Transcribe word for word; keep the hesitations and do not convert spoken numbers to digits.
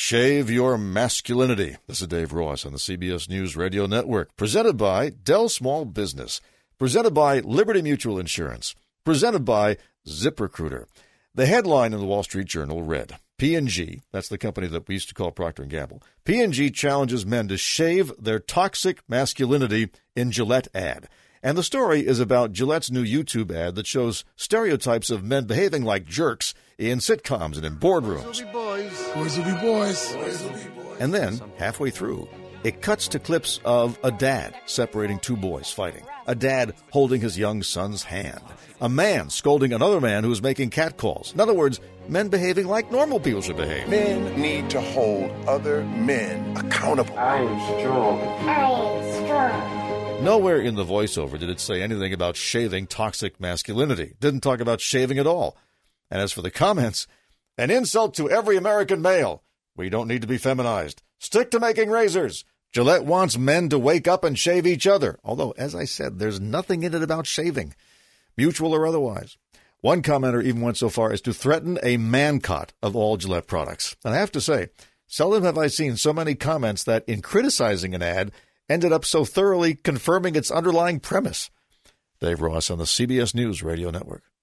Shave your masculinity. This is Dave Ross on the C B S News Radio Network. Presented by Dell Small Business. Presented by Liberty Mutual Insurance. Presented by ZipRecruiter. The headline in the Wall Street Journal read, P and G, that's the company that we used to call Procter and Gamble, P and G challenges men to shave their toxic masculinity in Gillette ad. And the story is about Gillette's new YouTube ad that shows stereotypes of men behaving like jerks in sitcoms and in boardrooms. Boys will be boys. Boys will be boys. Boys will be boys. And then, halfway through, it cuts to clips of a dad separating two boys fighting, a dad holding his young son's hand, a man scolding another man who is making catcalls. In other words, men behaving like normal people should behave. Men need to hold other men accountable. I am strong. I am strong. Nowhere in the voiceover did it say anything about shaving toxic masculinity. Didn't talk about shaving at all. And as for the comments, an insult to every American male. We don't need to be feminized. Stick to making razors. Gillette wants men to wake up and shave each other. Although, as I said, there's nothing in it about shaving, mutual or otherwise. One commenter even went so far as to threaten a man-cot of all Gillette products. And I have to say, seldom have I seen so many comments that, in criticizing an ad, ended up so thoroughly confirming its underlying premise. Dave Ross on the C B S News Radio Network.